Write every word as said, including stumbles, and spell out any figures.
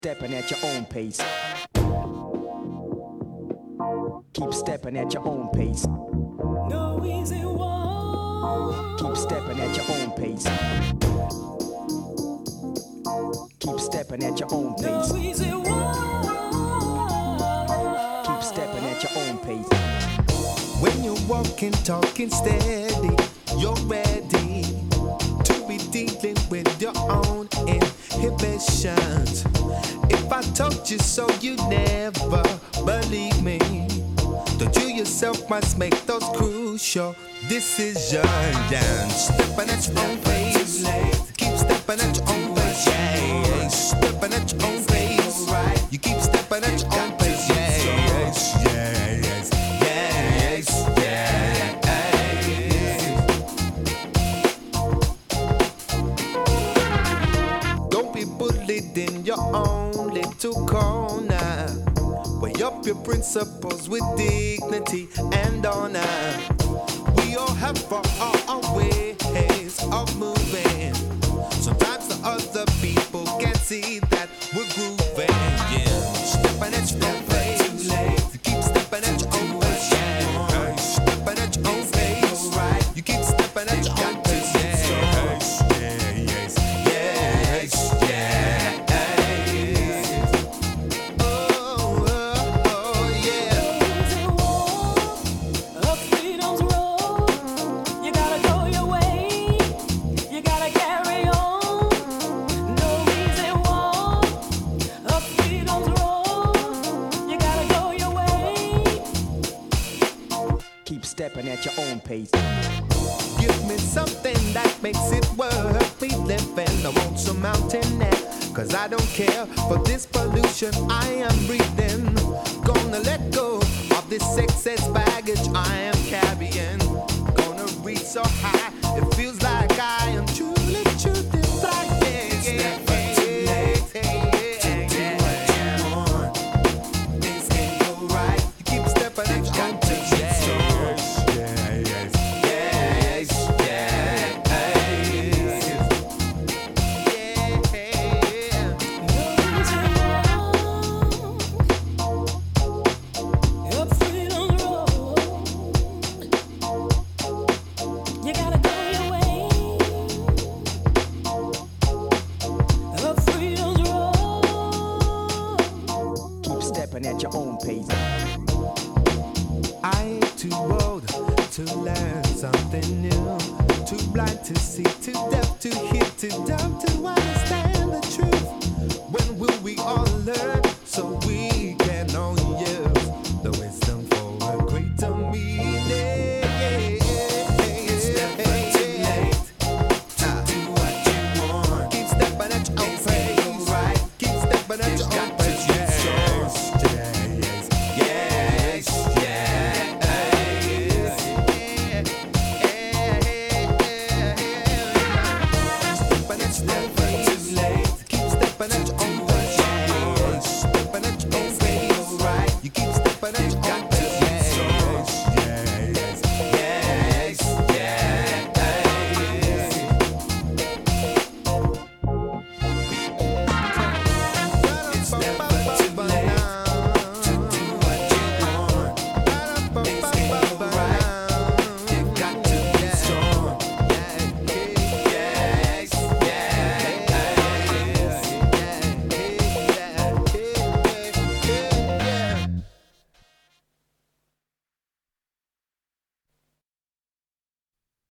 stepping at your own pace. Keep stepping at your own pace. No easy walk. Keep stepping at your own pace. Keep stepping at your own pace. No easy walk. Keep stepping at your own pace. When you're walking, talking steady, you're ready to be dealing with your own inhibitions. If I told you so, you'd never believe me. Though you yourself must make those crucial decisions. Stepping at your own pace. Keep stepping at your own pace. Yeah. Stepping at your own pace. You keep stepping at your own pace. Yes, yes, yes, yes, yes. Don't be bullied in your own little corner. Weigh up your principles with dignity and honor. We all have our, our, our ways of moving. Sometimes the other people can't see that we're grooving. Yeah, stepping at your own pace. You keep stepping at your own pace. Yeah, stepping at your own pace. You keep stepping at your own pace. Yes, yes, yes, yes. Stepping at your own pace. Give me something that makes it worth me living. I want some mountain air, cause I don't care for this pollution I am breathing. Gonna let go of this excess baggage I am carrying. Gonna reach so high, it feels like I am truly, truly flying. At your own pace. I ain't too old to learn something new. Too blind to see, too deaf to hear, too dumb to understand the truth. When will we all learn so we can all use the wisdom for a greater meaning? It's never too late to do what you want. Keep stepping at your own pace. Keep stepping at your